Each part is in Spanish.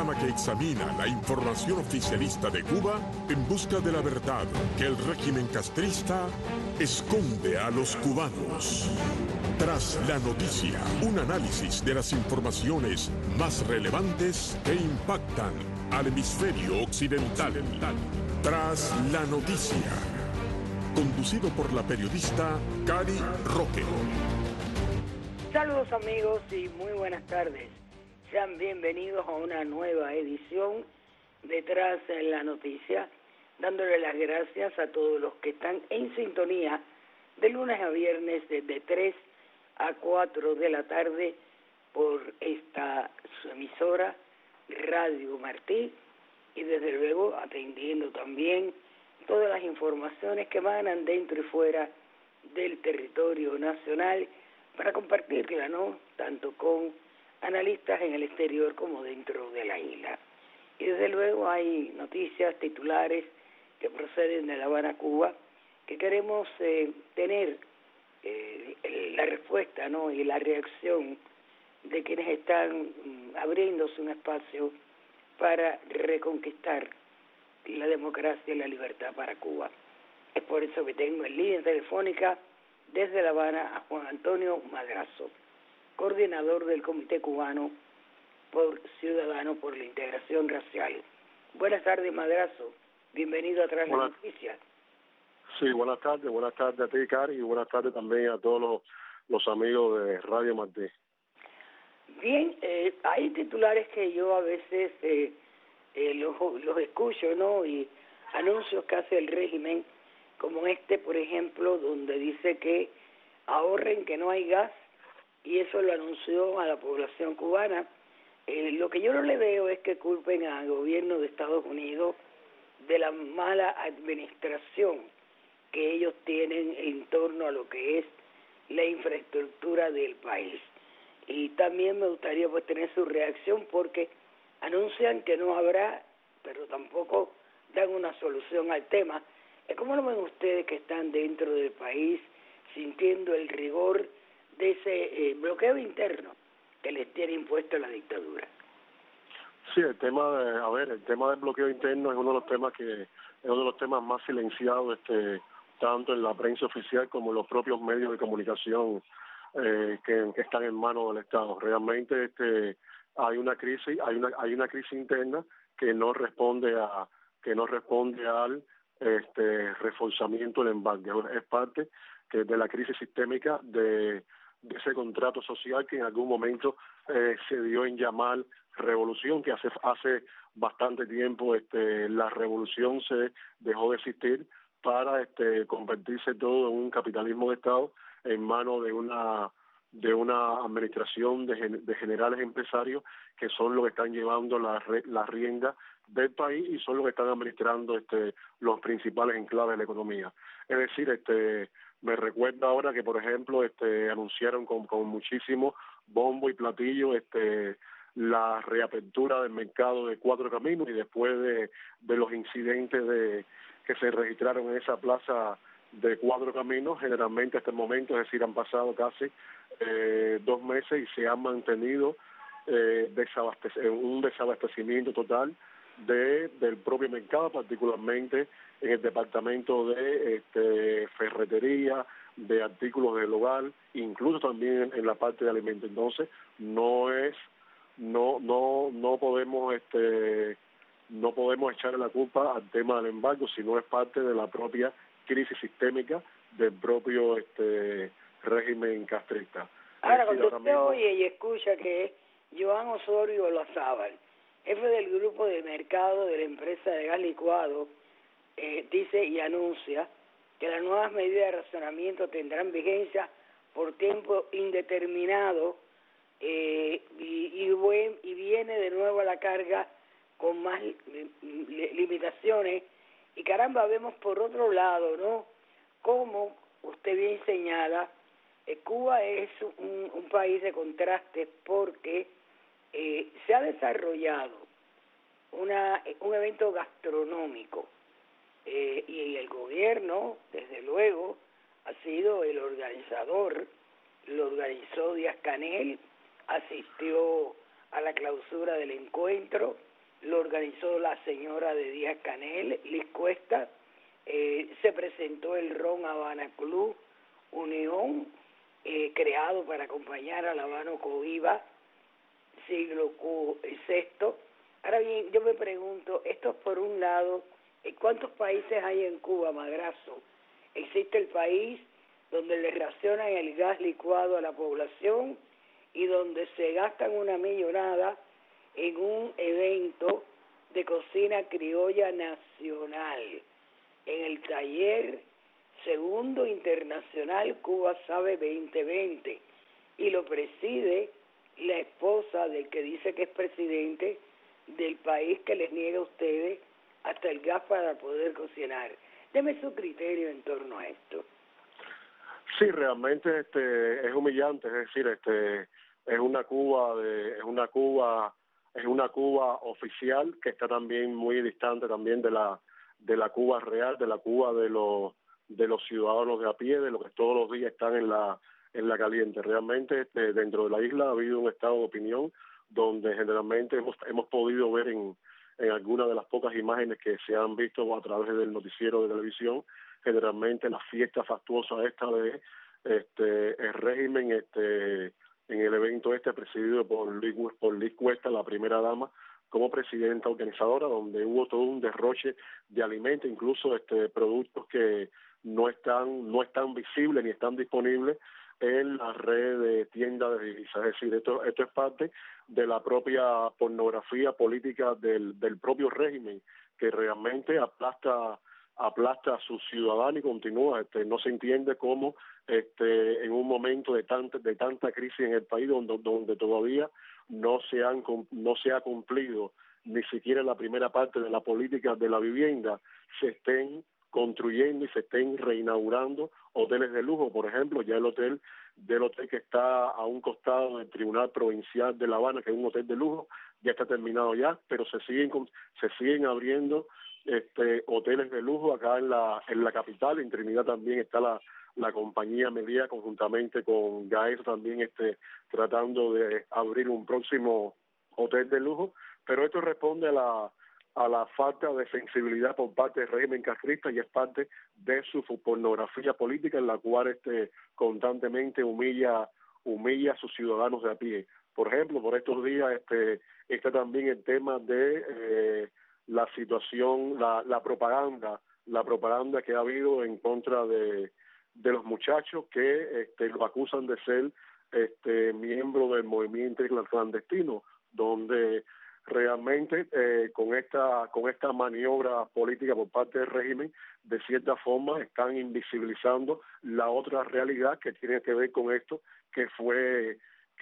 programa que examina la información oficialista de Cuba en busca de la verdad que el régimen castrista esconde a los cubanos. Tras la noticia, un análisis de las informaciones más relevantes que impactan al hemisferio occidental. Tras la noticia, conducido por la periodista Cari Roque. Saludos amigos y muy buenas tardes. Sean bienvenidos a una nueva edición de Tras la Noticia, dándole las gracias a todos los que están en sintonía de lunes a viernes desde 3 a 4 de la tarde por esta su emisora Radio Martí y desde luego atendiendo también todas las informaciones que emanan dentro y fuera del territorio nacional para compartirla, ¿no? Tanto con analistas en el exterior como dentro de la isla. Y desde luego hay noticias, titulares que proceden de La Habana, Cuba, que queremos tener la respuesta, ¿no? Y la reacción de quienes están abriéndose un espacio para reconquistar la democracia y la libertad para Cuba. Es por eso que tengo en línea telefónica desde La Habana a Juan Antonio Madrazo, coordinador del Comité Cubano por Ciudadano por la Integración Racial. Buenas tardes, Madrazo. Bienvenido a Tras la Noticia. Sí, buenas tardes a ti, Cari, y buenas tardes también a todos los amigos de Radio Martí. Bien, hay titulares que yo a veces los escucho, ¿no? Y anuncios que hace el régimen, como este, por ejemplo, donde dice que ahorren, que no hay gas, y eso lo anunció a la población cubana. Lo que yo no le veo es que culpen al gobierno de Estados Unidos de la mala administración que ellos tienen en torno a lo que es la infraestructura del país. Y también me gustaría pues tener su reacción porque anuncian que no habrá, pero tampoco dan una solución al tema. ¿Cómo lo ven ustedes que están dentro del país sintiendo el rigor de ese bloqueo interno que les tiene impuesto la dictadura? Sí, el tema del bloqueo interno es uno de los temas más silenciados, tanto en la prensa oficial como en los propios medios de comunicación que están en manos del Estado. Realmente hay una crisis interna que no responde al reforzamiento del embargo. Es parte de la crisis sistémica de ese contrato social que en algún momento se dio en llamar revolución, que hace bastante tiempo la revolución se dejó de existir para convertirse todo en un capitalismo de Estado en manos de una administración de generales empresarios que son los que están llevando la rienda del país y son los que están administrando los principales enclaves de la economía. Es decir, me recuerda ahora que, por ejemplo, anunciaron con muchísimo bombo y platillo la reapertura del mercado de Cuatro Caminos y después de los incidentes que se registraron en esa plaza de Cuatro Caminos, generalmente hasta el momento, es decir, han pasado casi 2 meses y se ha mantenido un desabastecimiento total del propio mercado, particularmente en el departamento de ferretería, de artículos del hogar, incluso también en la parte de alimentos. Entonces, no podemos echarle la culpa al tema del embargo, sino es parte de la propia crisis sistémica del propio régimen castrista. Ahora, cuando usted oye y escucha que Joan Osorio Olazábal, jefe del grupo de mercado de la empresa de gas licuado, dice y anuncia que las nuevas medidas de racionamiento tendrán vigencia por tiempo indeterminado y viene de nuevo a la carga con más limitaciones. Y caramba, vemos por otro lado, ¿no? Como usted bien señala, Cuba es un país de contrastes porque se ha desarrollado un evento gastronómico y el gobierno, desde luego, ha sido el organizador, lo organizó Díaz-Canel, asistió a la clausura del encuentro lo organizó la señora de Díaz Canel, Liz Cuesta. Se presentó el Ron Habana Club Unión, creado para acompañar al Habano Cohiba, siglo VI. Ahora bien, yo me pregunto, esto es por un lado, ¿cuántos países hay en Cuba, Madrazo? Existe el país donde le racionan el gas licuado a la población y donde se gastan una millonada en un evento de cocina criolla nacional, en el taller Segundo Internacional Cuba Sabe 2020, y lo preside la esposa del que dice que es presidente del país que les niega a ustedes hasta el gas para poder cocinar. Deme su criterio en torno a esto. Sí, realmente es humillante, es decir, es una Cuba oficial que está también muy distante también de la Cuba real, de la Cuba de los ciudadanos de a pie, de los que todos los días están en la caliente. Realmente dentro de la isla ha habido un estado de opinión donde generalmente hemos podido ver en algunas de las pocas imágenes que se han visto a través del noticiero de televisión, generalmente la fiesta fastuosa esta de el régimen en el evento presidido por Liz Cuesta, la primera dama, como presidenta organizadora, donde hubo todo un derroche de alimentos, incluso productos que no están visibles ni están disponibles en la red de tiendas de divisas. Es decir, esto es parte de la propia pornografía política del propio régimen, que realmente aplasta a sus ciudadanos y continúa. No se entiende cómo en un momento de tanta crisis en el país donde todavía no se ha cumplido ni siquiera la primera parte de la política de la vivienda, se estén construyendo y se estén reinaugurando hoteles de lujo. Por ejemplo, ya el hotel que está a un costado del Tribunal Provincial de La Habana, que es un hotel de lujo, ya está terminado ya, pero se siguen abriendo hoteles de lujo acá en la capital. En Trinidad también está la compañía Meliá, conjuntamente con Gaeso, también tratando de abrir un próximo hotel de lujo, pero esto responde a la falta de sensibilidad por parte del régimen castrista, y es parte de su pornografía política, en la cual constantemente humilla a sus ciudadanos de a pie. Por ejemplo, por estos días está también el tema de la situación, la propaganda que ha habido en contra de los muchachos que los acusan de ser miembros del movimiento clandestino, donde realmente con esta maniobra política por parte del régimen, de cierta forma están invisibilizando la otra realidad que tiene que ver con esto, que fue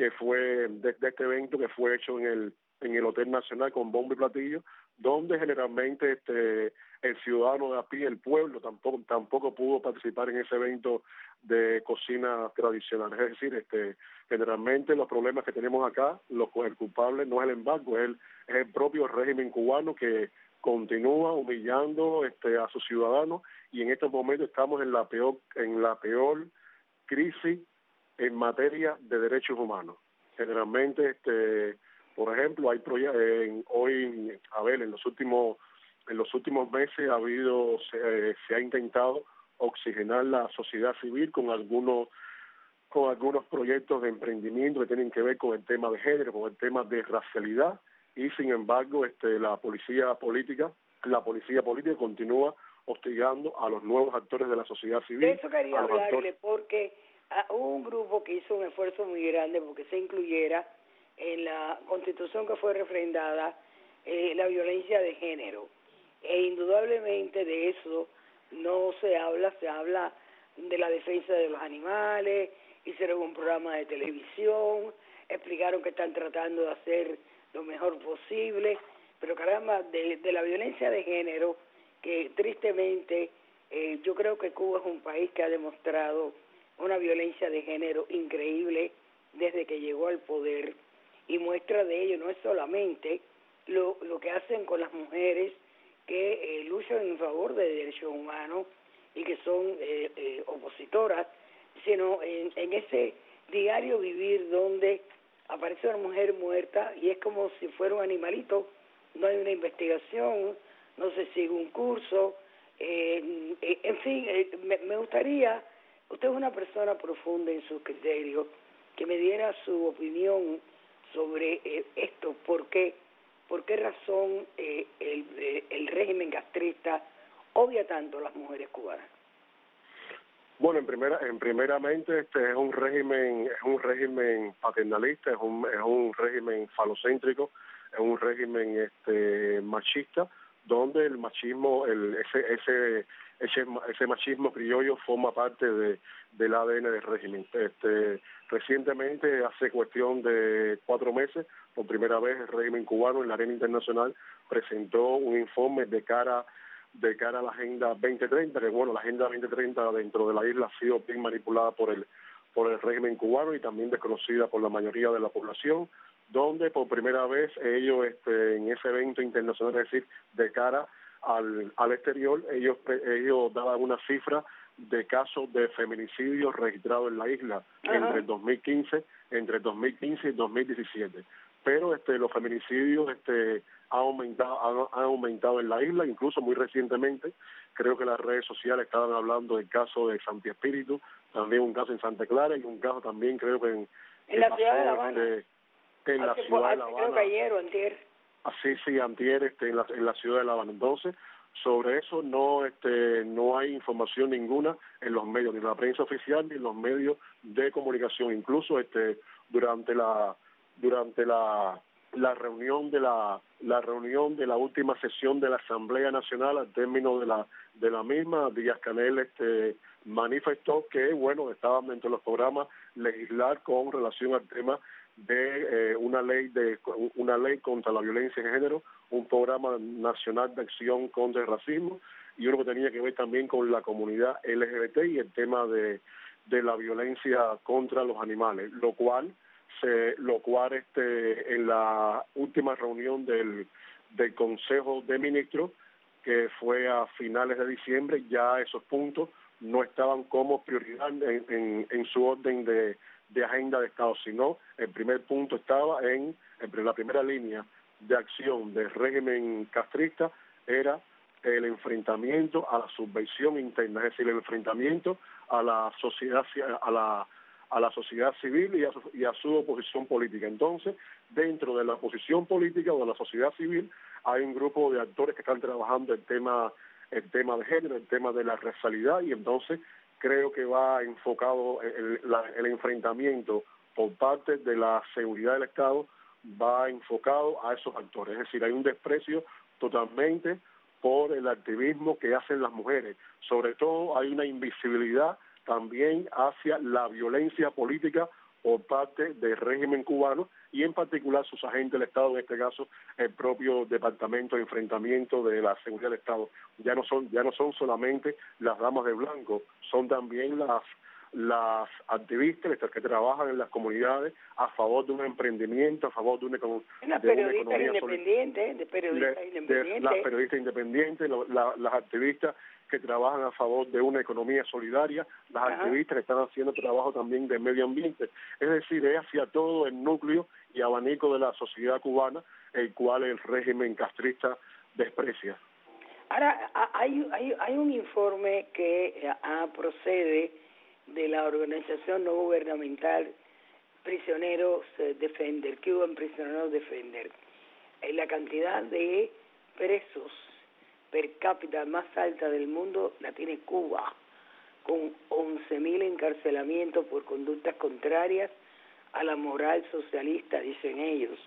de este evento que fue hecho en el Hotel Nacional con bombo y platillo, donde generalmente el ciudadano de a pie, el pueblo, tampoco pudo participar en ese evento de cocina tradicional. Es decir, generalmente los problemas que tenemos acá, el culpable no es el embargo, es el propio régimen cubano, que continúa humillando a sus ciudadanos, y en estos momentos estamos en la peor crisis en materia de derechos humanos. Generalmente por ejemplo, hay en los últimos meses se ha intentado oxigenar la sociedad civil con algunos proyectos de emprendimiento que tienen que ver con el tema de género, con el tema de racialidad, y sin embargo la policía política continúa hostigando a los nuevos actores de la sociedad civil. De eso quería hablarle, porque hubo un grupo que hizo un esfuerzo muy grande porque se incluyera en la Constitución que fue refrendada la violencia de género, e indudablemente de eso no se habla de la defensa de los animales, hicieron un programa de televisión, explicaron que están tratando de hacer lo mejor posible, pero caramba, de la violencia de género, que tristemente yo creo que Cuba es un país que ha demostrado una violencia de género increíble desde que llegó al poder, y muestra de ello no es solamente lo que hacen con las mujeres que luchan en favor de derechos humanos y que son opositoras, sino en ese diario vivir donde aparece una mujer muerta y es como si fuera un animalito no hay una investigación, no se sigue un curso, en fin, me gustaría, usted es una persona profunda en sus criterios, que me diera su opinión sobre esto, por qué razón el régimen castrista odia tanto a las mujeres cubanas. Bueno, primeramente es un régimen paternalista, es un régimen falocéntrico, es un régimen machista, donde el machismo, ese machismo criollo forma parte del ADN del régimen. Recientemente, hace cuestión de 4 meses, por primera vez el régimen cubano en la arena internacional presentó un informe de cara a la Agenda 2030, que bueno, la Agenda 2030 dentro de la isla ha sido bien manipulada por el régimen cubano y también desconocida por la mayoría de la población, donde por primera vez ellos en ese evento internacional, es decir, de cara al exterior, ellos daban una cifra de casos de feminicidios registrados en la isla entre 2015 y 2017. Pero los feminicidios han aumentado en la isla, incluso muy recientemente. Creo que las redes sociales estaban hablando del caso de Santi Espíritu, también un caso en Santa Clara y un caso también creo que en la ciudad de La Habana. En la ciudad de La Habana. Creo que ayer o antier. Sí, antier en la ciudad de La Habana. Entonces, sobre eso no hay información ninguna en los medios, ni en la prensa oficial ni en los medios de comunicación. Incluso durante la reunión de la última sesión de la Asamblea Nacional, al término de la misma, Díaz-Canel manifestó que bueno, estaban dentro de los programas legislar con relación al tema de una ley contra la violencia de género, un programa nacional de acción contra el racismo y uno que tenía que ver también con la comunidad LGBT y el tema de la violencia contra los animales, lo cual en la última reunión del Consejo de Ministros, que fue a finales de diciembre, ya esos puntos no estaban como prioridad en su orden de agenda de Estado, sino el primer punto estaba en la primera línea de acción del régimen castrista era el enfrentamiento a la subversión interna, es decir, el enfrentamiento a la sociedad civil y a su oposición política. Entonces, dentro de la oposición política o de la sociedad civil hay un grupo de actores que están trabajando el tema de género, el tema de la racialidad, y entonces creo que va enfocado el enfrentamiento por parte de la seguridad del Estado, va enfocado a esos actores. Es decir, hay un desprecio totalmente por el activismo que hacen las mujeres. Sobre todo hay una invisibilidad también hacia la violencia política por parte del régimen cubano y en particular sus agentes del Estado, en este caso el propio Departamento de Enfrentamiento de la Seguridad del Estado. Ya no son solamente las damas de blanco, son también las activistas que trabajan en las comunidades a favor de un emprendimiento, a favor de una periodistas independientes, las periodistas independientes, las activistas que trabajan a favor de una economía solidaria, las activistas que están haciendo trabajo también de medio ambiente. Es decir, es hacia todo el núcleo y abanico de la sociedad cubana, el cual el régimen castrista desprecia. Ahora, hay un informe que procede de la organización no gubernamental Prisioneros Defender, Cuban Prisoneros Defender. La cantidad de presos per cápita más alta del mundo la tiene Cuba, con 11.000 encarcelamientos por conductas contrarias a la moral socialista, dicen ellos.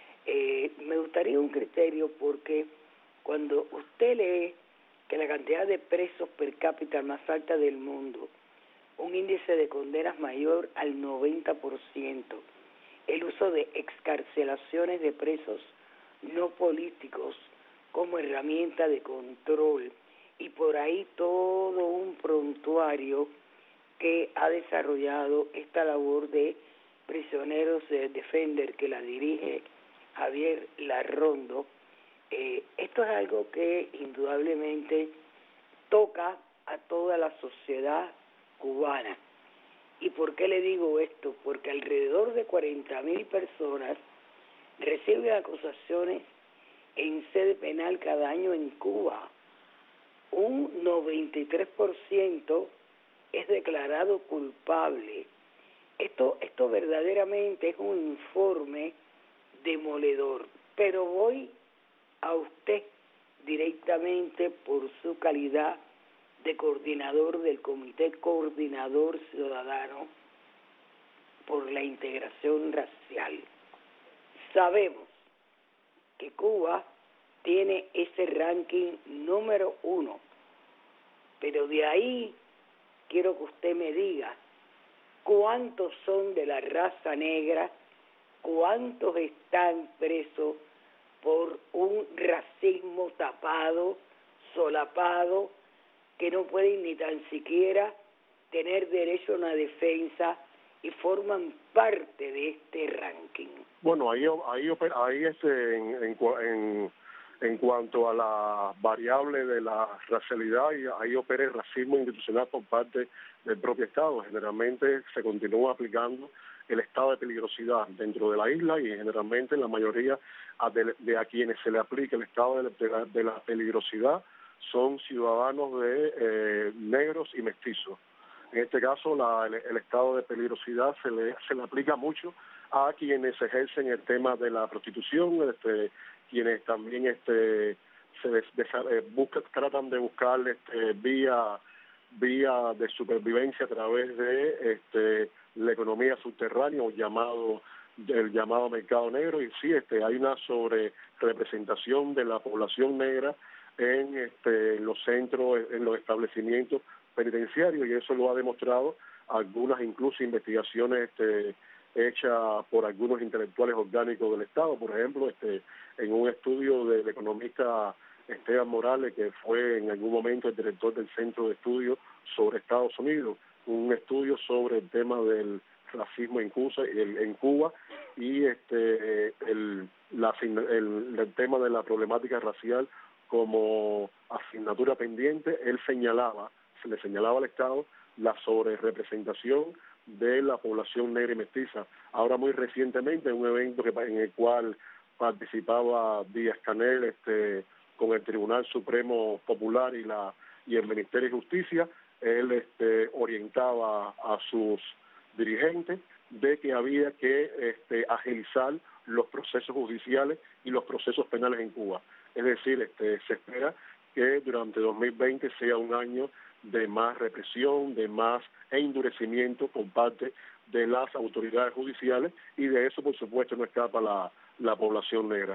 Me gustaría un criterio, porque cuando usted lee que la cantidad de presos per cápita más alta del mundo, un índice de condenas mayor al 90%, el uso de excarcelaciones de presos no políticos como herramienta de control, y por ahí todo un prontuario que ha desarrollado esta labor de Prisioneros Defender, que la dirige Javier Larrondo. Esto es algo que indudablemente toca a toda la sociedad cubana. ¿Y por qué le digo esto? Porque alrededor de 40.000 personas reciben acusaciones en sede penal cada año en Cuba. Un 93% es declarado culpable. Esto verdaderamente es un informe demoledor, pero voy a usted directamente por su calidad de coordinador del Comité Coordinador Ciudadano por la Integración Racial. Sabemos que Cuba tiene ese ranking número 1, pero de ahí quiero que usted me diga cuántos son de la raza negra, cuántos están presos por un racismo tapado, solapado, que no pueden ni tan siquiera tener derecho a una defensa y forman parte de este ranking. Bueno, en cuanto a la variable de la racialidad, ahí opera el racismo institucional por parte del propio Estado. Generalmente se continúa aplicando el estado de peligrosidad dentro de la isla y generalmente la mayoría de a quienes se le aplica el estado de la peligrosidad son ciudadanos de negros y mestizos. En este caso, el estado de peligrosidad se le aplica mucho a quienes ejercen el tema de la prostitución, quienes también tratan de buscar vía de supervivencia a través de la economía subterránea o el llamado mercado negro. Y sí, hay una sobrerepresentación de la población negra en los centros, en los establecimientos penitenciarios, y eso lo ha demostrado algunas incluso investigaciones hechas por algunos intelectuales orgánicos del Estado. Por ejemplo, en un estudio del economista Esteban Morales, que fue en algún momento el director del Centro de Estudios sobre Estados Unidos, un estudio sobre el tema del racismo en Cuba y el tema de la problemática racial como asignatura pendiente. Se le señalaba al Estado la sobrerepresentación de la población negra y mestiza. Ahora muy recientemente, en un evento en el cual participaba Díaz-Canel con el Tribunal Supremo Popular y el Ministerio de Justicia, él orientaba a sus dirigentes de que había que agilizar los procesos judiciales y los procesos penales en Cuba. Es decir, se espera que durante 2020 sea un año de más represión, de más endurecimiento por parte de las autoridades judiciales, y de eso, por supuesto, no escapa la población negra.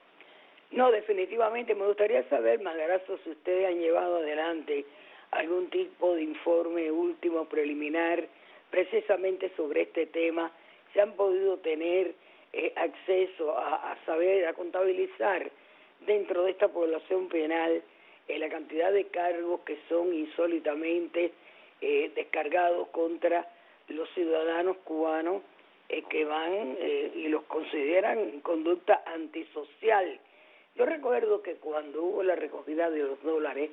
No, definitivamente. Me gustaría saber, Madrazo, si ustedes han llevado adelante algún tipo de informe último, preliminar, precisamente sobre este tema. ¿Se han podido tener acceso a saber, a contabilizar dentro de esta población penal la cantidad de cargos que son insólitamente descargados contra los ciudadanos cubanos que van y los consideran conducta antisocial? Yo recuerdo que cuando hubo la recogida de los dólares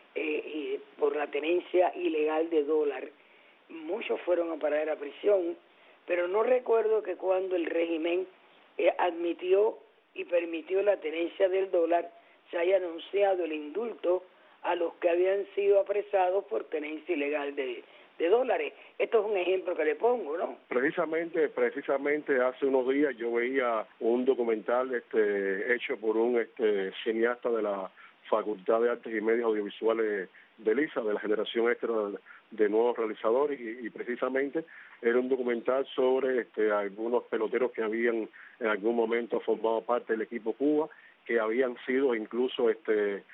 y por la tenencia ilegal de dólar, muchos fueron a parar a prisión, pero no recuerdo que cuando el régimen admitió y permitió la tenencia del dólar, se haya anunciado el indulto a los que habían sido apresados por tenencia ilegal de dólares. Esto es un ejemplo que le pongo, ¿no? Precisamente hace unos días yo veía un documental hecho por un cineasta de la Facultad de Artes y Medios Audiovisuales de LISA, de la generación de nuevos realizadores, y precisamente era un documental sobre algunos peloteros que habían en algún momento formado parte del equipo Cuba, que habían sido incluso le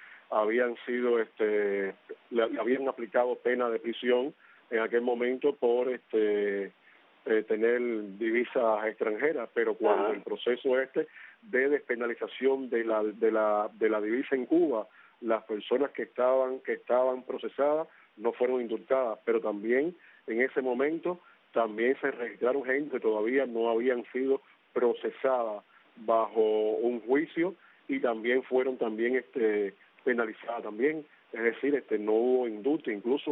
habían aplicado pena de prisión en aquel momento por tener divisas extranjeras, pero cuando el proceso de despenalización de la divisa en Cuba, las personas que estaban procesadas no fueron indultadas, pero también en ese momento también se registraron gente que todavía no habían sido procesadas bajo un juicio y también fueron penalizadas también. Es decir, no hubo indulto. Incluso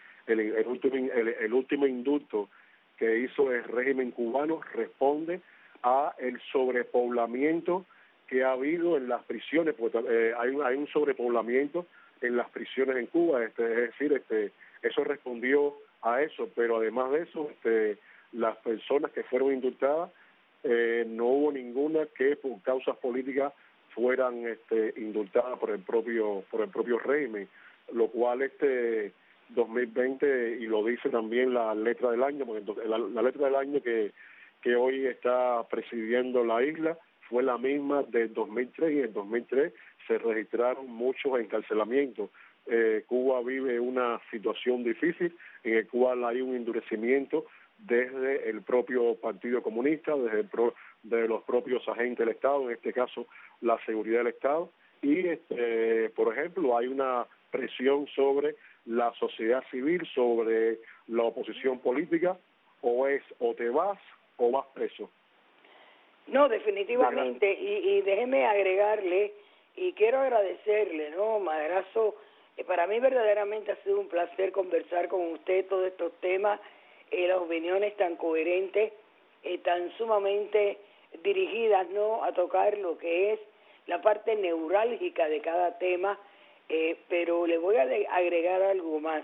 el último indulto que hizo el régimen cubano responde a el sobrepoblamiento que ha habido en las prisiones, porque hay un sobrepoblamiento en las prisiones en Cuba, es decir, eso respondió a eso, pero además de eso, las personas que fueron indultadas, no hubo ninguna que por causas políticas fueran indultadas por el propio régimen, lo cual 2020, y lo dice también la letra del año, porque la letra del año que hoy está presidiendo la isla fue la misma del 2003, y en 2003 se registraron muchos encarcelamientos. Cuba vive una situación difícil en el cual hay un endurecimiento desde el propio Partido Comunista, de los propios agentes del Estado, en este caso la seguridad del Estado, y por ejemplo hay una presión sobre la sociedad civil, sobre la oposición política, o te vas o vas preso. No, definitivamente, y déjeme agregarle, y quiero agradecerle, ¿no, Madrazo? Para mí verdaderamente ha sido un placer conversar con usted todos estos temas, las opiniones tan coherentes, tan sumamente dirigidas, ¿no?, a tocar lo que es la parte neurálgica de cada tema, pero le voy a agregar algo más.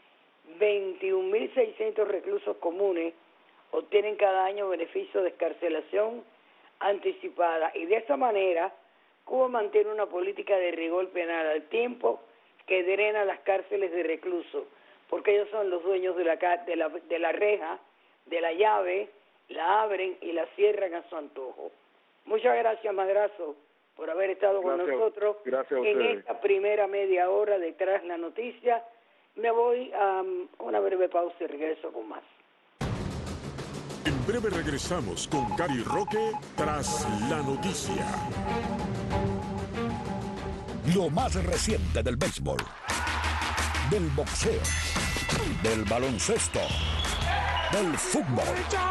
21.600 reclusos comunes obtienen cada año beneficios de excarcelación anticipada, y de esa manera Cuba mantiene una política de rigor penal al tiempo que drena las cárceles de reclusos, porque ellos son los dueños de la reja, de la llave, la abren y la cierran a su antojo. Muchas gracias, Madrazo, por haber estado con nosotros en esta primera media hora de Tras la Noticia. Me voy a una breve pausa y regreso con más. En breve regresamos con Gary Roque Tras la Noticia. Lo más reciente del béisbol, del boxeo, del baloncesto, del fútbol.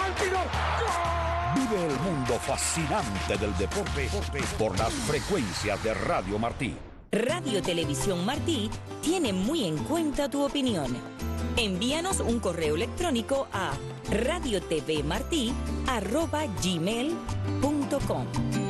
Vive el mundo fascinante del deporte por las frecuencias de Radio Martí. Radio Televisión Martí tiene muy en cuenta tu opinión. Envíanos un correo electrónico a radiotvmarti@gmail.com.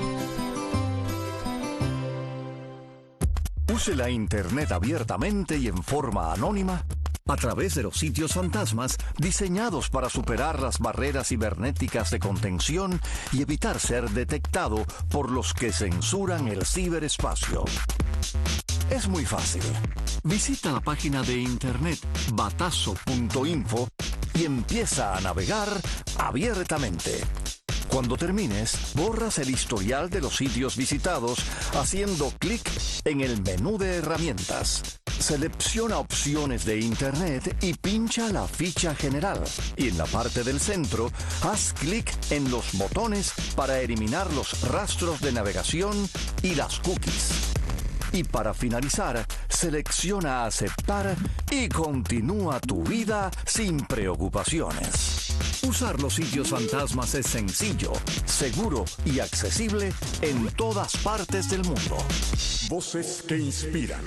Use la Internet abiertamente y en forma anónima a través de los sitios fantasmas diseñados para superar las barreras cibernéticas de contención y evitar ser detectado por los que censuran el ciberespacio. Es muy fácil. Visita la página de internet batazo.info y empieza a navegar abiertamente. Cuando termines, borras el historial de los sitios visitados haciendo clic en el menú de herramientas. Selecciona opciones de Internet y pincha la ficha general. Y en la parte del centro, haz clic en los botones para eliminar los rastros de navegación y las cookies. Y para finalizar, selecciona aceptar y continúa tu vida sin preocupaciones. Usar los sitios fantasmas es sencillo, seguro y accesible en todas partes del mundo. Voces que inspiran.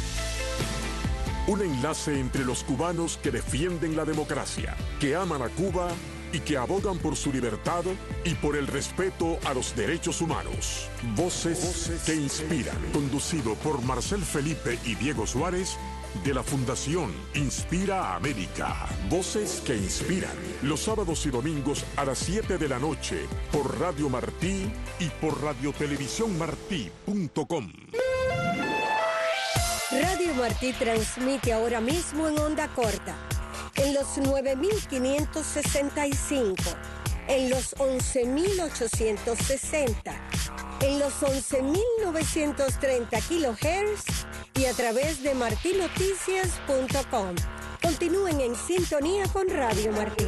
Un enlace entre los cubanos que defienden la democracia, que aman a Cuba y que abogan por su libertad y por el respeto a los derechos humanos. Voces que inspiran. Conducido por Marcel Felipe y Diego Suárez, de la Fundación Inspira América. Voces que inspiran. Los sábados y domingos a las 7 de la noche por Radio Martí y por radiotelevisiónmartí.com. Radio Martí transmite ahora mismo en onda corta, en los 9.565, en los 11.860, en los 11.930 kHz y a través de martinoticias.com. Continúen en sintonía con Radio Martí.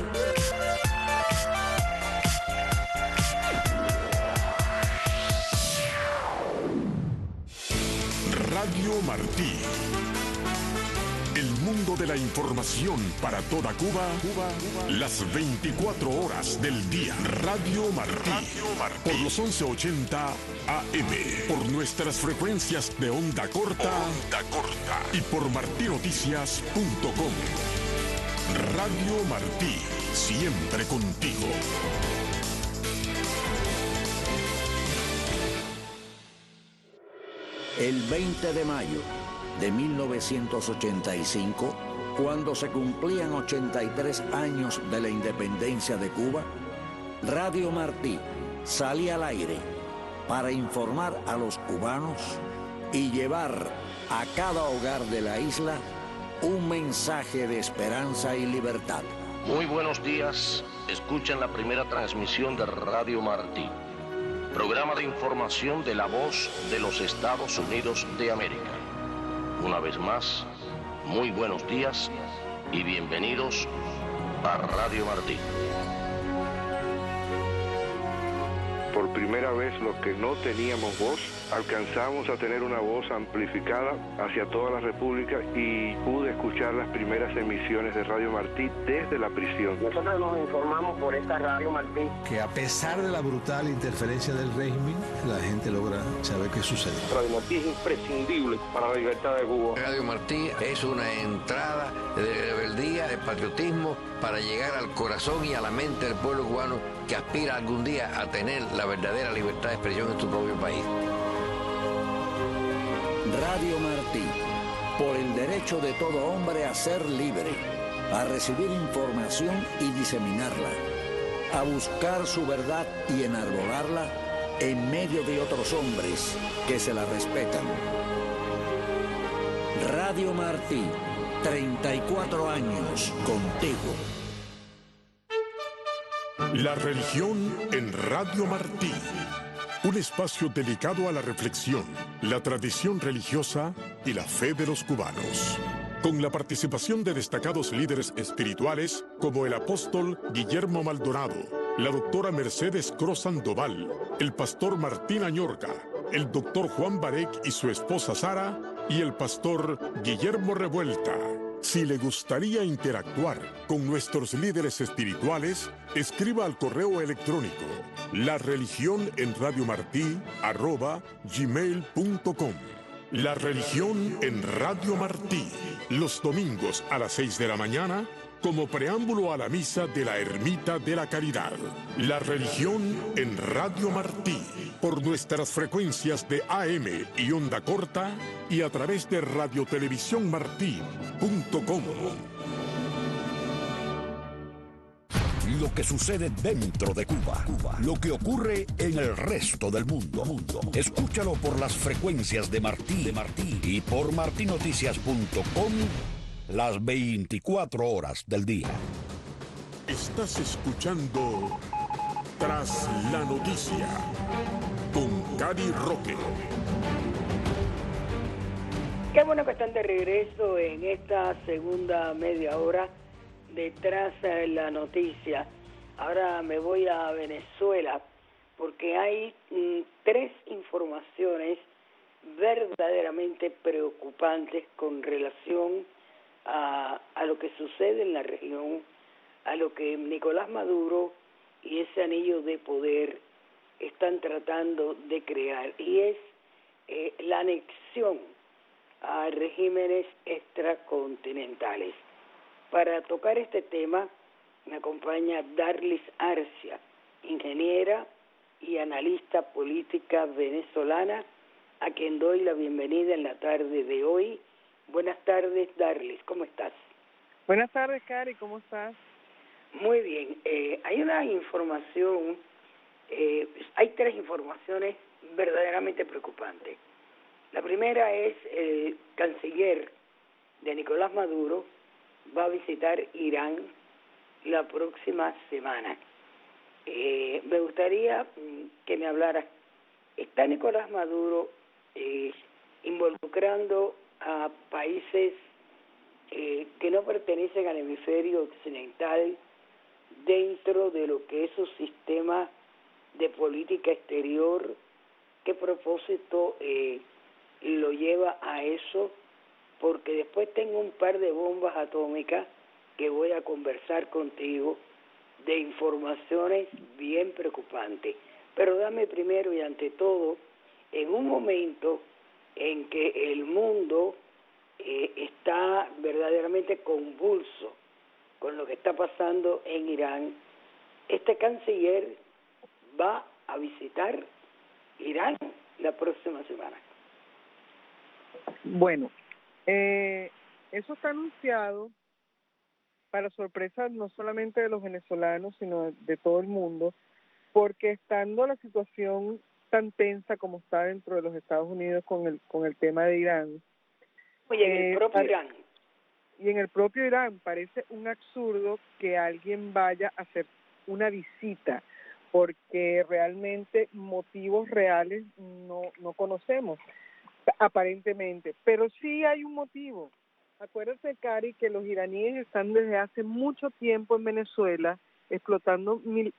Radio Martí. El mundo de la información para toda Cuba, las 24 horas del día. Radio Martí. Por los 1180 AM. Por nuestras frecuencias de onda corta. Y por martinoticias.com. Radio Martí. Siempre contigo. El 20 de mayo de 1985, cuando se cumplían 83 años de la independencia de Cuba, Radio Martí salía al aire para informar a los cubanos y llevar a cada hogar de la isla un mensaje de esperanza y libertad. Muy buenos días, escuchan la primera transmisión de Radio Martí, programa de información de la voz de los Estados Unidos de América. Una vez más, muy buenos días y bienvenidos a Radio Martí. Por primera vez, los que no teníamos voz, alcanzamos a tener una voz amplificada hacia toda la República y pude escuchar las primeras emisiones de Radio Martí desde la prisión. Nosotros nos informamos por esta Radio Martí. Que a pesar de la brutal interferencia del régimen, la gente logra saber qué sucede. Radio Martí es imprescindible para la libertad de Cuba. Radio Martí es una entrada de rebeldía, de patriotismo, para llegar al corazón y a la mente del pueblo cubano que aspira algún día a tener la verdadera libertad de expresión en su propio país. Radio Martí, por el derecho de todo hombre a ser libre, a recibir información y diseminarla, a buscar su verdad y enarbolarla en medio de otros hombres que se la respetan. Radio Martí, 34 años contigo. La religión en Radio Martí. Un espacio dedicado a la reflexión, la tradición religiosa y la fe de los cubanos. Con la participación de destacados líderes espirituales como el apóstol Guillermo Maldonado, la doctora Mercedes Cruz Sandoval, el pastor Martín Añorga, el doctor Juan Barek y su esposa Sara y el pastor Guillermo Revuelta. Si le gustaría interactuar con nuestros líderes espirituales, escriba al correo electrónico lareligiónenradiomartí@gmail.com. La religión en Radio Martí, los domingos a las 6 de la mañana, como preámbulo a la misa de la Ermita de la Caridad. La religión en Radio Martí, por nuestras frecuencias de AM y onda corta y a través de radiotelevisiónmartí.com. Lo que sucede dentro de Cuba, lo que ocurre en el resto del mundo. Escúchalo por las frecuencias de Martí y por martinoticias.com las 24 horas del día. Estás escuchando Tras la Noticia con Cari Roque. Qué bueno que están de regreso en esta segunda media hora de Tras la Noticia. Ahora me voy a Venezuela porque hay tres informaciones verdaderamente preocupantes con relación a lo que sucede en la región, a lo que Nicolás Maduro y ese anillo de poder están tratando de crear, y es la anexión a regímenes extracontinentales. Para tocar este tema me acompaña Darlis Arcia, ingeniera y analista política venezolana, a quien doy la bienvenida en la tarde de hoy. Buenas tardes, Darlis, ¿cómo estás? Buenas tardes, Cari, ¿cómo estás? Muy bien, hay una información, hay tres informaciones verdaderamente preocupantes. La primera es el canciller de Nicolás Maduro va a visitar Irán la próxima semana. Me gustaría que me hablaras, ¿está Nicolás Maduro involucrando a países que no pertenecen al hemisferio occidental dentro de lo que es su sistema de política exterior? ¿Qué propósito lo lleva a eso? Porque después tengo un par de bombas atómicas que voy a conversar contigo, de informaciones bien preocupantes. Pero dame primero y ante todo, en un momento en que el mundo está verdaderamente convulso con lo que está pasando en Irán, este canciller va a visitar Irán la próxima semana. Bueno, eso está anunciado para sorpresa no solamente de los venezolanos, sino de todo el mundo, porque estando la situación tan tensa como está dentro de los Estados Unidos con el tema de Irán. Oye, en el propio Irán. Y en el propio Irán parece un absurdo que alguien vaya a hacer una visita, porque realmente motivos reales no conocemos, aparentemente, pero sí hay un motivo. Acuérdate, Cari, que los iraníes están desde hace mucho tiempo en Venezuela explotando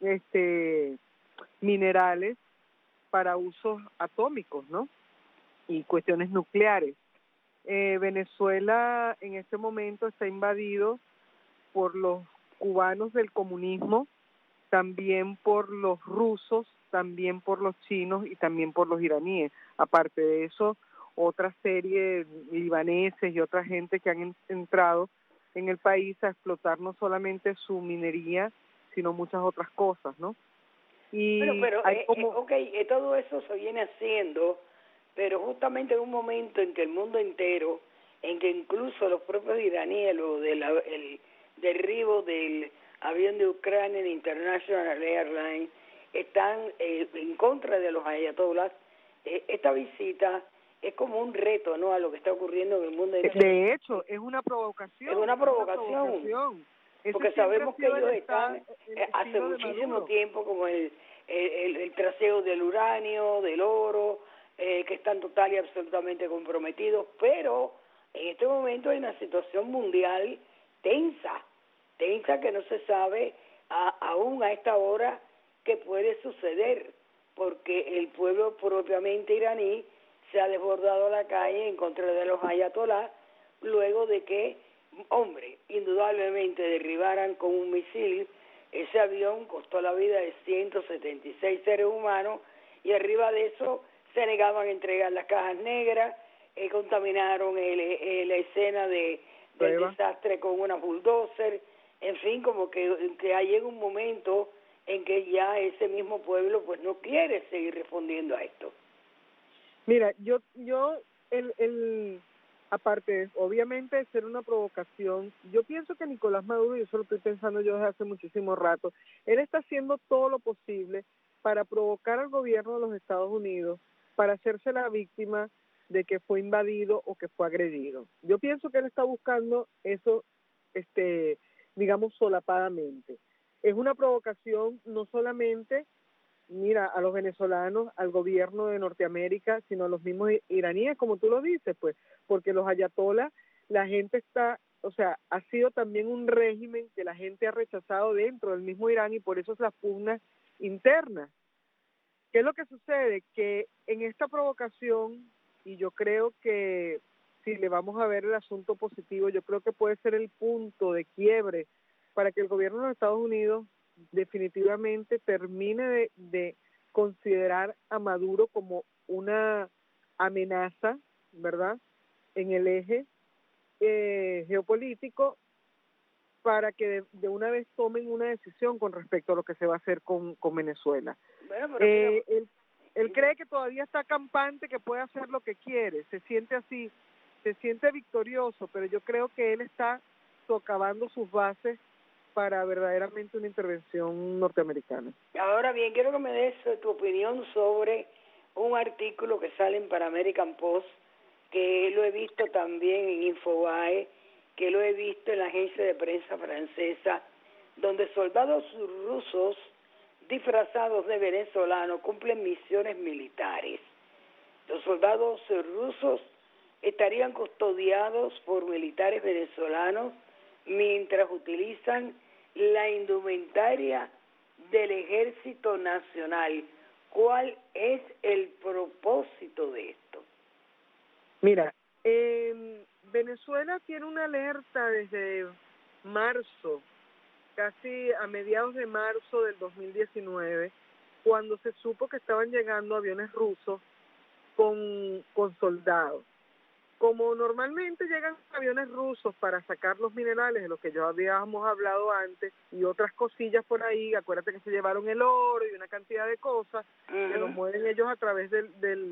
minerales para usos atómicos, ¿no? Y cuestiones nucleares. Venezuela en este momento está invadido por los cubanos del comunismo, también por los rusos, también por los chinos y también por los iraníes. Aparte de eso, otra serie libaneses y otra gente que han entrado en el país a explotar no solamente su minería, sino muchas otras cosas, ¿no? Y pero hay todo eso se viene haciendo, pero justamente en un momento en que el mundo entero, en que incluso los propios iraníes, el derribo del avión de Ucrania en International Airlines, están en contra de los ayatolás, esta visita es como un reto, ¿no?, a lo que está ocurriendo en el mundo entero. De hecho, es una provocación. Es una provocación. Porque sabemos que ellos están hace muchísimo tiempo como el traseo del uranio, del oro, que están total y absolutamente comprometidos, pero en este momento hay una situación mundial tensa que no se sabe aún a esta hora qué puede suceder, porque el pueblo propiamente iraní se ha desbordado a la calle en contra de los ayatolás luego de que, indudablemente derribaran con un misil ese avión. Costó la vida de 176 seres humanos y arriba de eso se negaban a entregar las cajas negras, contaminaron la escena del desastre con una bulldozer, en fin, como que llega un momento en que ya ese mismo pueblo pues no quiere seguir respondiendo a esto. Mira, yo aparte, obviamente, de ser una provocación, yo pienso que Nicolás Maduro, y eso lo estoy pensando yo desde hace muchísimo rato, él está haciendo todo lo posible para provocar al gobierno de los Estados Unidos, para hacerse la víctima de que fue invadido o que fue agredido. Yo pienso que él está buscando eso, digamos, solapadamente. Es una provocación no solamente, mira, a los venezolanos, al gobierno de Norteamérica, sino a los mismos iraníes, como tú lo dices, pues, porque los ayatolás, la gente está, o sea, ha sido también un régimen que la gente ha rechazado dentro del mismo Irán y por eso es la pugna interna. ¿Qué es lo que sucede? Que en esta provocación, y yo creo que si le vamos a ver el asunto positivo, yo creo que puede ser el punto de quiebre para que el gobierno de los Estados Unidos definitivamente termine de considerar a Maduro como una amenaza, ¿verdad?, en el eje geopolítico, para que de una vez tomen una decisión con respecto a lo que se va a hacer con Venezuela. Bueno, pero él cree que todavía está campante, que puede hacer lo que quiere, se siente así, se siente victorioso, pero yo creo que él está socavando sus bases para verdaderamente una intervención norteamericana. Ahora bien, quiero que me des tu opinión sobre un artículo que sale en Pan-American Post, que lo he visto también en Infobae, que lo he visto en la agencia de prensa francesa, donde soldados rusos disfrazados de venezolanos cumplen misiones militares. Los soldados rusos estarían custodiados por militares venezolanos mientras utilizan la indumentaria del Ejército Nacional. ¿Cuál es el propósito de esto? Mira, Venezuela tiene una alerta desde marzo, casi a mediados de marzo del 2019, cuando se supo que estaban llegando aviones rusos con soldados. Como normalmente llegan aviones rusos para sacar los minerales, de los que ya habíamos hablado antes, y otras cosillas por ahí, acuérdate que se llevaron el oro y una cantidad de cosas, que los mueven ellos a través del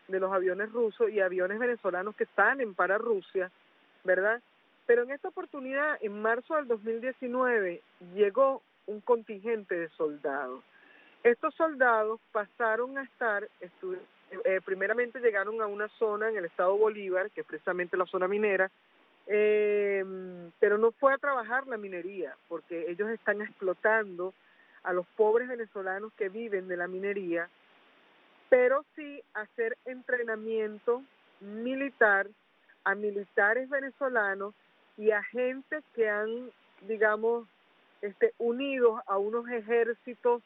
de los aviones rusos y aviones venezolanos que salen para Rusia, ¿verdad? Pero en esta oportunidad, en marzo del 2019, llegó un contingente de soldados. Estos soldados pasaron a estar, primeramente llegaron a una zona en el estado Bolívar, que es precisamente la zona minera, pero no fue a trabajar la minería, porque ellos están explotando a los pobres venezolanos que viven de la minería, pero sí hacer entrenamiento militar a militares venezolanos y a gente que han, digamos, unidos a unos ejércitos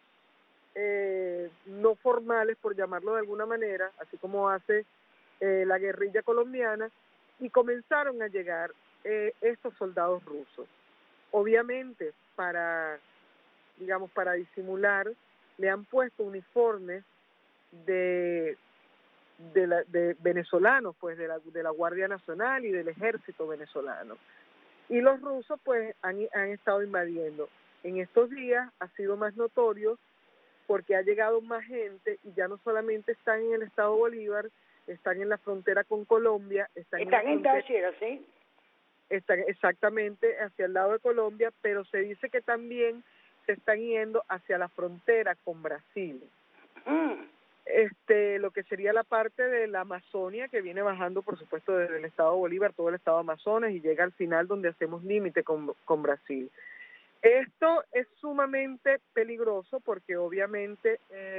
no formales, por llamarlo de alguna manera, así como hace la guerrilla colombiana, y comenzaron a llegar estos soldados rusos. Obviamente, para disimular, le han puesto uniformes de venezolanos, pues de la Guardia Nacional y del Ejército venezolano. Y los rusos pues han estado invadiendo. En estos días ha sido más notorio porque ha llegado más gente y ya no solamente están en el estado Bolívar, están en la frontera con Colombia, están en Táchira, ¿sí? Están exactamente hacia el lado de Colombia, pero se dice que también se están yendo hacia la frontera con Brasil. Lo que sería la parte de la Amazonia, que viene bajando, por supuesto, desde el estado Bolívar, todo el estado Amazonas, y llega al final donde hacemos límite con Brasil. Esto es sumamente peligroso porque obviamente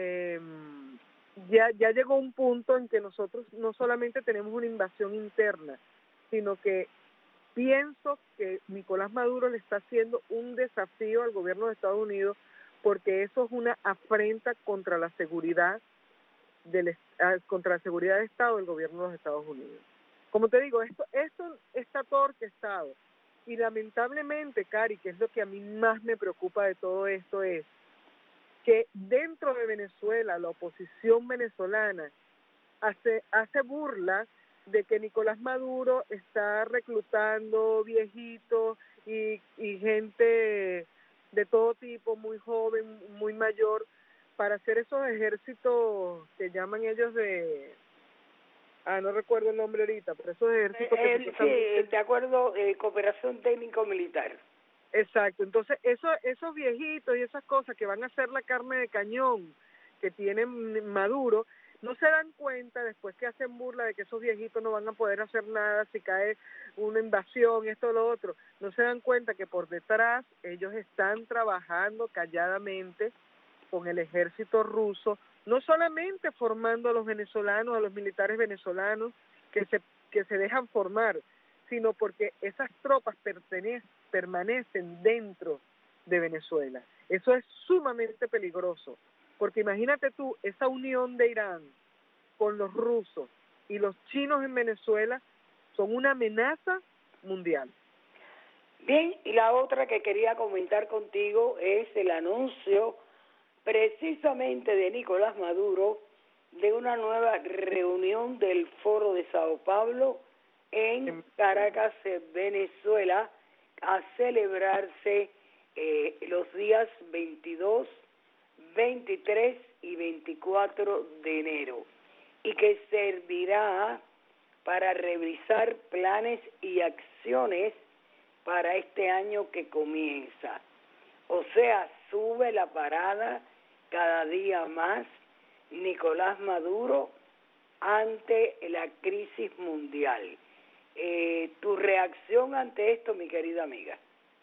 ya llegó un punto en que nosotros no solamente tenemos una invasión interna, sino que pienso que Nicolás Maduro le está haciendo un desafío al gobierno de Estados Unidos, porque eso es una afrenta contra la seguridad de Estado del gobierno de los Estados Unidos. Como te digo, esto está todo orquestado. Y lamentablemente, Cari, que es lo que a mí más me preocupa de todo esto, es que dentro de Venezuela la oposición venezolana hace burla de que Nicolás Maduro está reclutando viejitos y gente de todo tipo, muy joven, muy mayor, para hacer esos ejércitos que llaman ellos no recuerdo el nombre ahorita, pero esos ejércitos sí, de acuerdo, cooperación técnico-militar. Exacto, entonces esos viejitos y esas cosas que van a ser la carne de cañón que tiene Maduro, no se dan cuenta después que hacen burla de que esos viejitos no van a poder hacer nada si cae una invasión, esto o lo otro, no se dan cuenta que por detrás ellos están trabajando calladamente con el ejército ruso, no solamente formando a los venezolanos, a los militares venezolanos que se dejan formar, sino porque esas tropas permanecen dentro de Venezuela. Eso es sumamente peligroso, porque imagínate tú, esa unión de Irán con los rusos y los chinos en Venezuela son una amenaza mundial. Bien, y la otra que quería comentar contigo es el anuncio precisamente de Nicolás Maduro de una nueva reunión del Foro de Sao Paulo en Caracas, Venezuela, a celebrarse los días 22, 23 y 24 de enero, y que servirá para revisar planes y acciones para este año que comienza. O sea, sube la parada cada día más Nicolás Maduro ante la crisis mundial. ¿Tu reacción ante esto, mi querida amiga?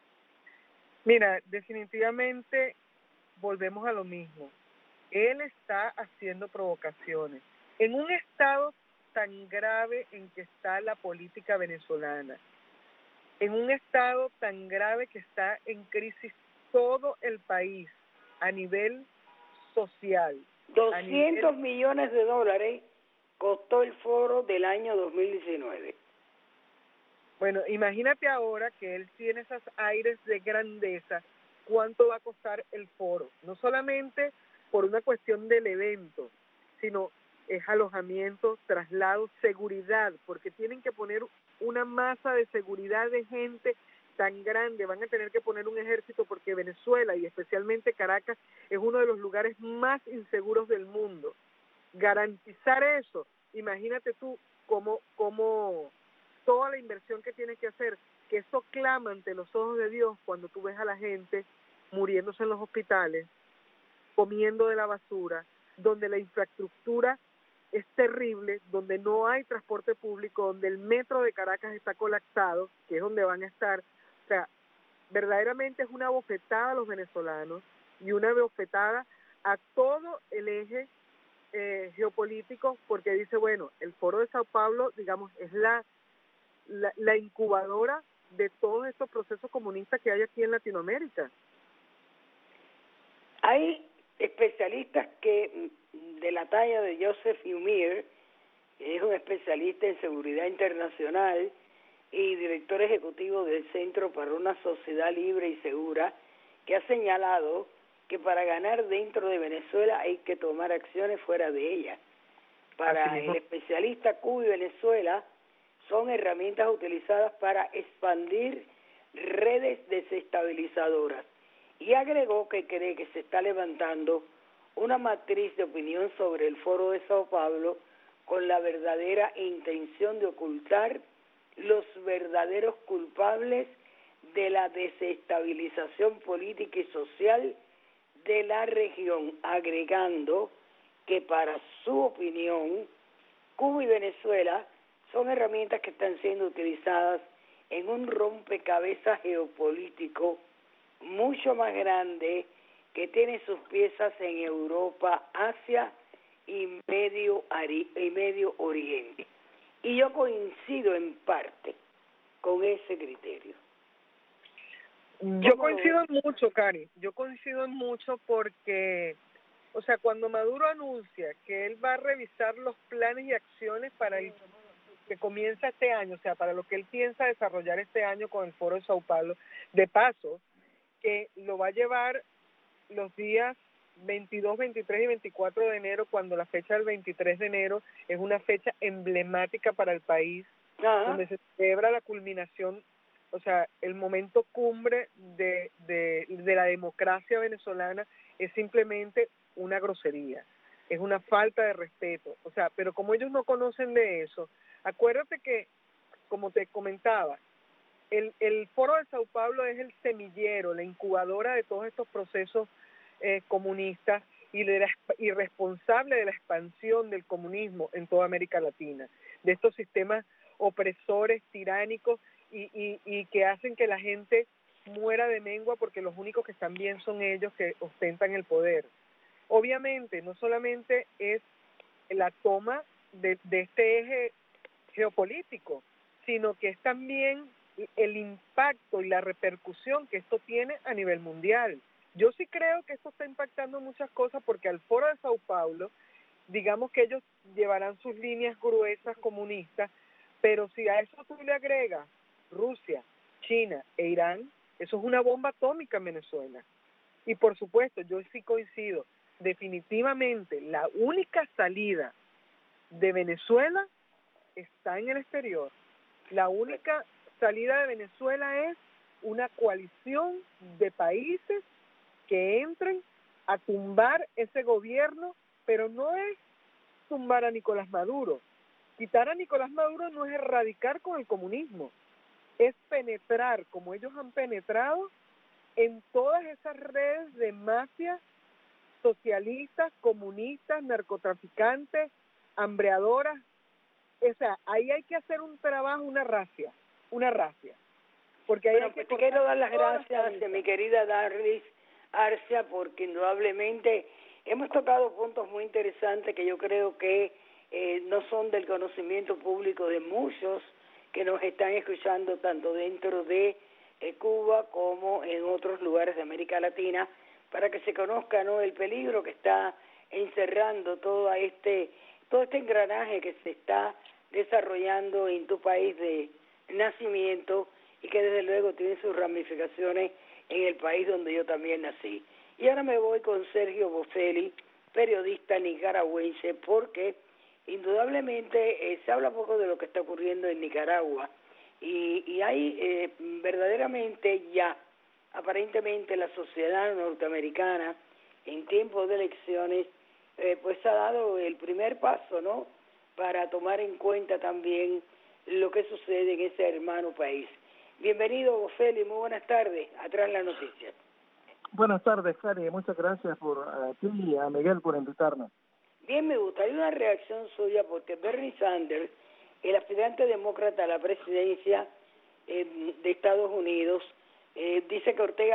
Mira, definitivamente volvemos a lo mismo. Él está haciendo provocaciones. En un estado tan grave en que está la política venezolana, en un estado tan grave que está en crisis todo el país a nivel social. 200 millones de dólares costó el foro del año 2019. Bueno, imagínate ahora que él tiene esos aires de grandeza, ¿cuánto va a costar el foro? No solamente por una cuestión del evento, sino es alojamiento, traslado, seguridad, porque tienen que poner una masa de seguridad de gente tan grande, van a tener que poner un ejército porque Venezuela y especialmente Caracas es uno de los lugares más inseguros del mundo. Garantizar eso imagínate tú cómo toda la inversión que tienes que hacer, que eso clama ante los ojos de Dios cuando tú ves a la gente muriéndose en los hospitales, comiendo de la basura, donde la infraestructura es terrible, donde no hay transporte público, donde el metro de Caracas está colapsado, que es donde van a estar. O sea, verdaderamente es una bofetada a los venezolanos y una bofetada a todo el eje geopolítico, porque dice, bueno, el Foro de Sao Paulo, digamos, es la incubadora de todos estos procesos comunistas que hay aquí en Latinoamérica. Hay especialistas que de la talla de Joseph Umir, que es un especialista en seguridad internacional y director ejecutivo del Centro para una Sociedad Libre y Segura, que ha señalado que para ganar dentro de Venezuela hay que tomar acciones fuera de ella. Para el especialista, Cuba y Venezuela son herramientas utilizadas para expandir redes desestabilizadoras. Y agregó que cree que se está levantando una matriz de opinión sobre el Foro de Sao Paulo con la verdadera intención de ocultar los verdaderos culpables de la desestabilización política y social de la región, agregando que para su opinión Cuba y Venezuela son herramientas que están siendo utilizadas en un rompecabezas geopolítico mucho más grande que tiene sus piezas en Europa, Asia y Medio Oriente. Y yo coincido en parte con ese criterio. Yo coincido en mucho, Cari. Yo coincido en mucho porque, o sea, cuando Maduro anuncia que él va a revisar los planes y acciones para el que comienza este año, o sea, para lo que él piensa desarrollar este año con el Foro de Sao Paulo, de paso, que lo va a llevar los días 22, 23 y 24 de enero, cuando la fecha del 23 de enero es una fecha emblemática para el país, donde se celebra la culminación, o sea, el momento cumbre de la democracia venezolana. Es simplemente una grosería, es una falta de respeto, o sea, pero como ellos no conocen de eso, acuérdate que, como te comentaba, el Foro de Sao Paulo es el semillero, la incubadora de todos estos procesos comunistas y responsable de la expansión del comunismo en toda América Latina, de estos sistemas opresores, tiránicos y que hacen que la gente muera de mengua porque los únicos que están bien son ellos que ostentan el poder. Obviamente, no solamente es la toma de este eje geopolítico, sino que es también el impacto y la repercusión que esto tiene a nivel mundial. Yo sí creo que esto está impactando muchas cosas, porque al Foro de Sao Paulo, digamos que ellos llevarán sus líneas gruesas comunistas, pero si a eso tú le agregas Rusia, China e Irán, eso es una bomba atómica en Venezuela. Y por supuesto, yo sí coincido, definitivamente la única salida de Venezuela está en el exterior. La única salida de Venezuela es una coalición de países que entren a tumbar ese gobierno, pero no es tumbar a Nicolás Maduro. Quitar a Nicolás Maduro no es erradicar con el comunismo, es penetrar, como ellos han penetrado, en todas esas redes de mafias socialistas, comunistas, narcotraficantes, hambreadoras. O sea, ahí hay que hacer un trabajo, una racia. Porque bueno, pues te quiero dar las gracias a mi querida Darlis Arcia, porque indudablemente hemos tocado puntos muy interesantes que yo creo que no son del conocimiento público de muchos que nos están escuchando tanto dentro de Cuba como en otros lugares de América Latina, para que se conozca, ¿no?, el peligro que está encerrando todo este engranaje que se está desarrollando en tu país de nacimiento y que desde luego tiene sus ramificaciones en el país donde yo también nací. Y ahora me voy con Sergio Boselli, periodista nicaragüense, porque indudablemente se habla poco de lo que está ocurriendo en Nicaragua y hay verdaderamente ya, aparentemente la sociedad norteamericana en tiempos de elecciones pues ha dado el primer paso, ¿no?, para tomar en cuenta también lo que sucede en ese hermano país. Bienvenido, Félix, muy buenas tardes, atrás la noticia. Buenas tardes, Cari, muchas gracias a ti y a Miguel por invitarme. Bien, me gustaría una reacción suya porque Bernie Sanders, el aspirante demócrata a la presidencia de Estados Unidos, dice que Ortega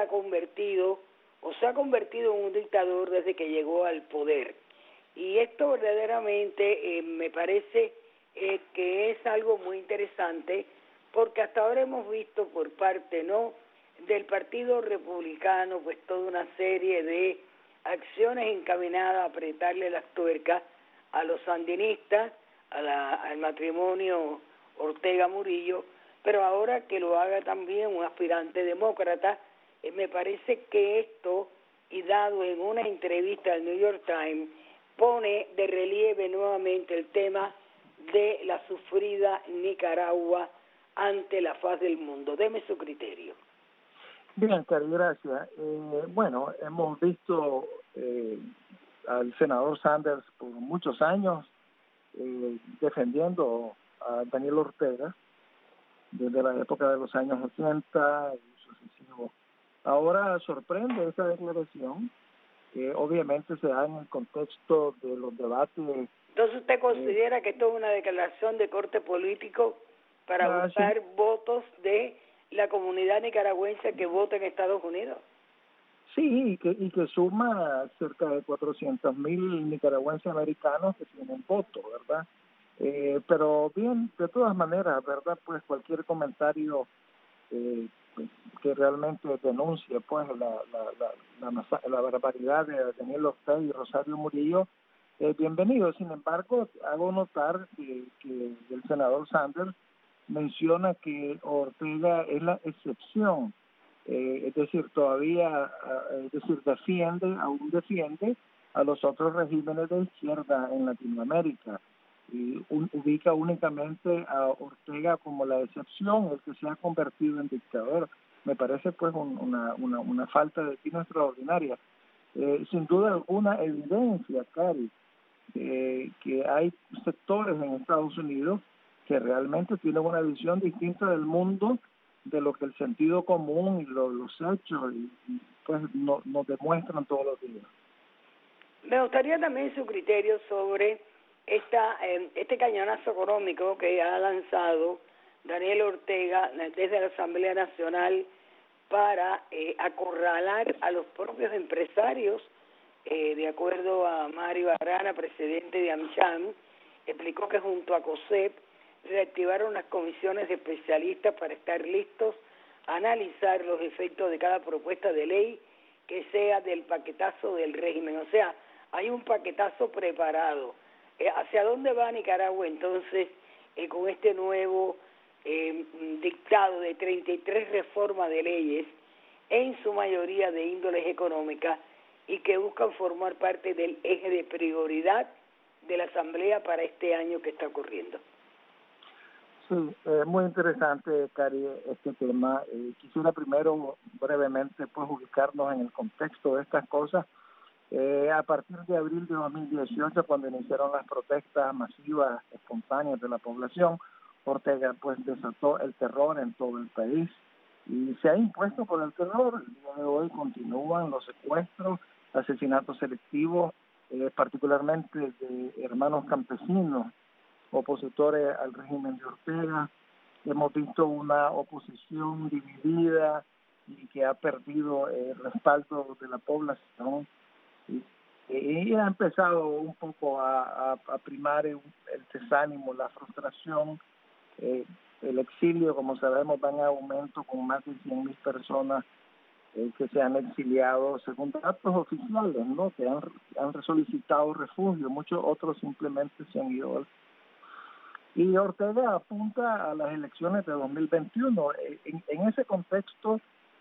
se ha convertido en un dictador desde que llegó al poder. Y esto verdaderamente me parece que es algo muy interesante, porque hasta ahora hemos visto por parte del Partido Republicano pues toda una serie de acciones encaminadas a apretarle las tuercas a los sandinistas, al matrimonio Ortega-Murillo, pero ahora que lo haga también un aspirante demócrata, me parece que esto, y dado en una entrevista al New York Times, pone de relieve nuevamente el tema de la sufrida Nicaragua ante la faz del mundo. Deme su criterio. Bien, Cari, gracias. Bueno, hemos visto al senador Sanders por muchos años defendiendo a Daniel Ortega desde la época de los años 80 y sucesivos. Ahora sorprende esta declaración, que obviamente se da en el contexto de los debates. Entonces, ¿usted considera que esto es una declaración de corte político para buscar votos de la comunidad nicaragüense que vota en Estados Unidos? Sí, y que suma cerca de 400,000 nicaragüenses americanos que tienen voto, ¿verdad? Pero bien, de todas maneras, ¿verdad? Pues cualquier comentario que realmente denuncie pues la barbaridad de Daniel Ortega y Rosario Murillo, bienvenido. Sin embargo, hago notar que el senador Sanders menciona que Ortega es la excepción, es decir, aún defiende a los otros regímenes de izquierda en Latinoamérica y ubica únicamente a Ortega como la excepción, el que se ha convertido en dictador. Me parece pues una falta de tino extraordinaria. Sin duda alguna evidencia, Cari, que hay sectores en Estados Unidos que realmente tienen una visión distinta del mundo de lo que el sentido común y los hechos pues nos demuestran todos los días. Me gustaría también su criterio sobre este cañonazo económico que ha lanzado Daniel Ortega desde la Asamblea Nacional para acorralar a los propios empresarios. De acuerdo a Mario Arana, presidente de AmCham, explicó que junto a COSEP reactivaron las comisiones de especialistas para estar listos a analizar los efectos de cada propuesta de ley que sea del paquetazo del régimen. O sea, hay un paquetazo preparado. ¿Hacia dónde va Nicaragua entonces con este nuevo dictado de 33 reformas de leyes, en su mayoría de índoles económicas, y que buscan formar parte del eje de prioridad de la Asamblea para este año que está ocurriendo? Sí, muy interesante, Cari, este tema. Quisiera primero brevemente pues ubicarnos en el contexto de estas cosas. A partir de abril de 2018, cuando iniciaron las protestas masivas, espontáneas de la población, Ortega pues desató el terror en todo el país y se ha impuesto por el terror. El día de hoy continúan los secuestros, asesinatos selectivos, particularmente de hermanos campesinos, opositores al régimen de Ortega. Hemos visto una oposición dividida y que ha perdido el respaldo de la población. Y ha empezado un poco a primar el desánimo, la frustración. El exilio, como sabemos, va en aumento con más de 100,000 personas que se han exiliado, según datos oficiales, ¿no? Que han solicitado refugio. Muchos otros simplemente se han ido. Y Ortega apunta a las elecciones de 2021. En ese contexto,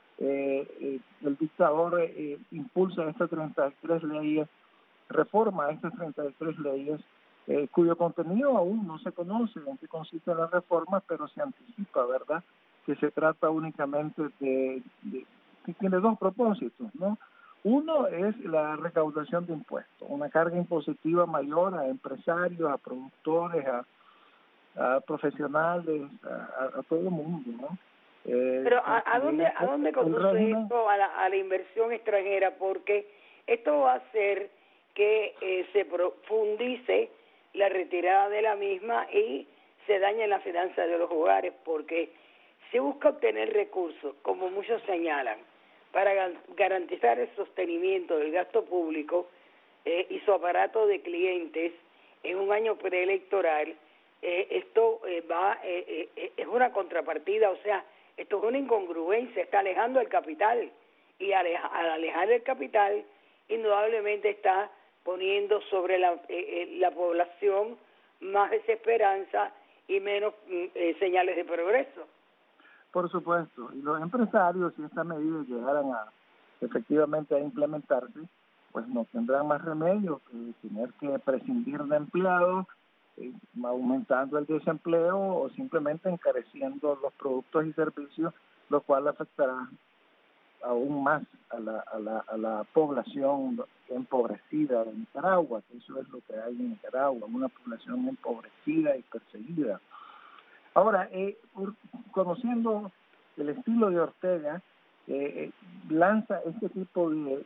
el dictador impulsa estas 33 leyes, reforma estas 33 leyes, cuyo contenido aún no se conoce en qué consiste la reforma, pero se anticipa, ¿verdad?, que se trata únicamente que tiene dos propósitos, ¿no? Uno es la recaudación de impuestos, una carga impositiva mayor a empresarios, a productores, a profesionales, a todo el mundo, ¿no? Pero ¿a dónde conduce esto a la inversión extranjera? Porque esto va a hacer que se profundice la retirada de la misma y se dañen las finanzas de los hogares, porque se busca obtener recursos, como muchos señalan, para garantizar el sostenimiento del gasto público y su aparato de clientes en un año preelectoral. Esto es una contrapartida, o sea, esto es una incongruencia, está alejando el capital, y al alejar el capital, indudablemente está poniendo sobre la población más desesperanza y menos señales de progreso. Por supuesto, y los empresarios, si estas medidas llegaran efectivamente a implementarse, pues no tendrán más remedio que tener que prescindir de empleados, aumentando el desempleo o simplemente encareciendo los productos y servicios, lo cual afectará aún más a la población empobrecida de Nicaragua, que eso es lo que hay en Nicaragua, una población empobrecida y perseguida. Ahora, conociendo el estilo de Ortega, lanza este tipo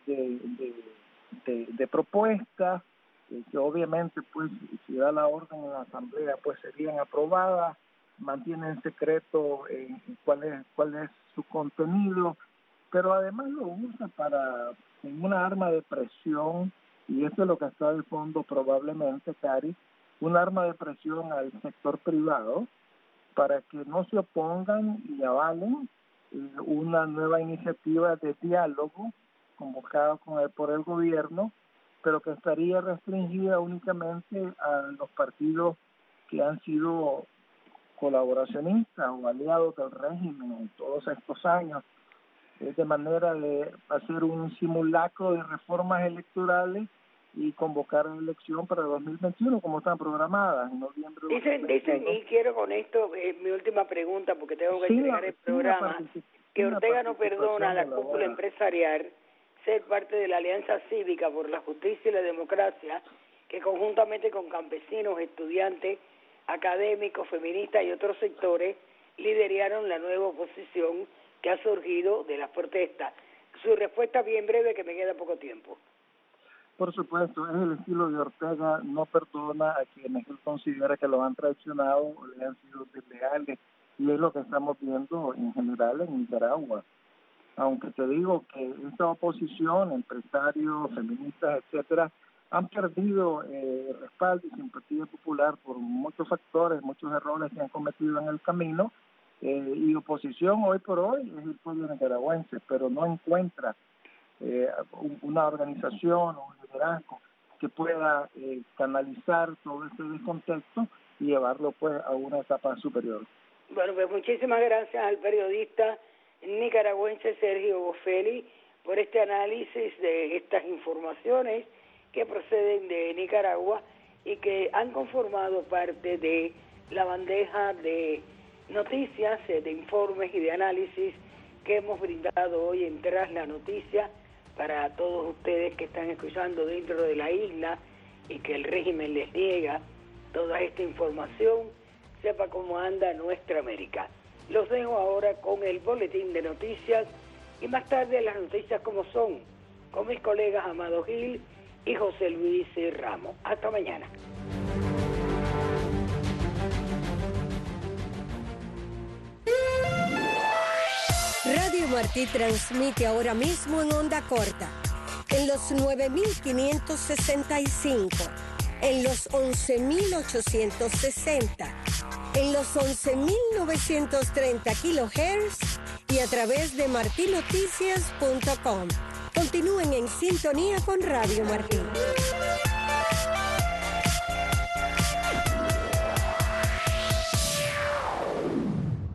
de propuestas que obviamente, pues, si da la orden en la Asamblea, pues serían aprobadas, mantiene en secreto cuál es su contenido, pero además lo usa en una arma de presión, y esto es lo que está de fondo probablemente, Cari, un arma de presión al sector privado para que no se opongan y avalen una nueva iniciativa de diálogo convocada por el gobierno, pero que estaría restringida únicamente a los partidos que han sido colaboracionistas o aliados del régimen en todos estos años, de manera de hacer un simulacro de reformas electorales y convocar una elección para 2021 como están programadas en noviembre. Dicen, y quiero con esto mi última pregunta, porque tengo que entregar el programa, que Ortega no perdona a la cúpula empresarial ser parte de la Alianza Cívica por la Justicia y la Democracia, que conjuntamente con campesinos, estudiantes, académicos, feministas y otros sectores lideraron la nueva oposición que ha surgido de las protestas. Su respuesta bien breve, que me queda poco tiempo. Por supuesto, es el estilo de Ortega, no perdona a quienes él considera que lo han traicionado o le han sido desleales, y es lo que estamos viendo en general en Nicaragua. Aunque te digo que esta oposición, empresarios, feministas, etcétera, han perdido respaldo y simpatía popular por muchos factores, muchos errores que han cometido en el camino, y oposición hoy por hoy es el pueblo nicaragüense, pero no encuentra una organización o un liderazgo que pueda canalizar todo este descontexto y llevarlo pues a una etapa superior. Bueno, pues muchísimas gracias al periodista nicaragüense Sergio Bofelli por este análisis de estas informaciones que proceden de Nicaragua y que han conformado parte de la bandeja de noticias, de informes y de análisis que hemos brindado hoy en Tras la Noticia para todos ustedes que están escuchando dentro de la isla y que el régimen les niega toda esta información. Sepa cómo anda nuestra América. Los dejo ahora con el boletín de noticias y más tarde las noticias como son, con mis colegas Amado Gil y José Luis Ramos. Hasta mañana. Radio Martí transmite ahora mismo en onda corta, en los 9.565, en los 11.860, en los 11.930 kHz y a través de martinoticias.com. Continúen en sintonía con Radio Martí.